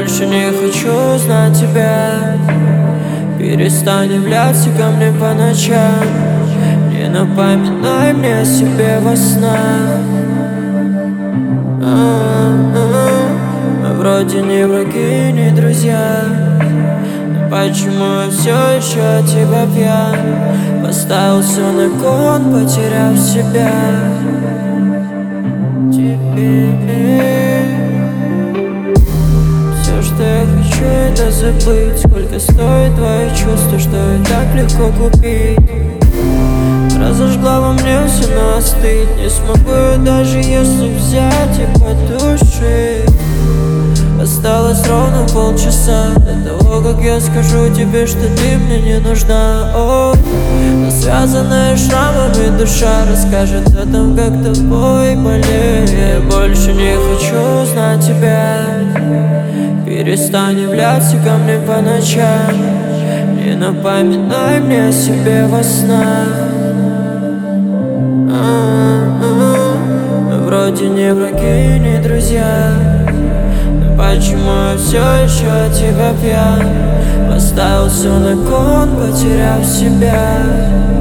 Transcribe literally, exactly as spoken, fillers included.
больше не хочу знать тебя. Перестань являться ко мне по ночам. Не напоминай мне о себе во снах. Мы вроде не враги, не друзья. Но почему я все еще от тебя пьян? Поставил все на кон, потеряв себя. Теперь все, что я хочу, это забыть. Сколько стоит твои чувства, что и так легко купить. Разожгла во мне все, но остыть не смогу я, даже если взять и потушить. Осталось ровно полчаса до того, как я скажу тебе, что ты мне не нужна. О, но связанная шрамами душа расскажет о том, как тобой болеет. Я больше не хочу знать тебя. Перестань являться ко мне по ночам. Не напоминай мне о себе во снах. Мы вроде не враги, не друзья. Но почему я все еще от тебя пьян? Поставил все на кон, потеряв себя.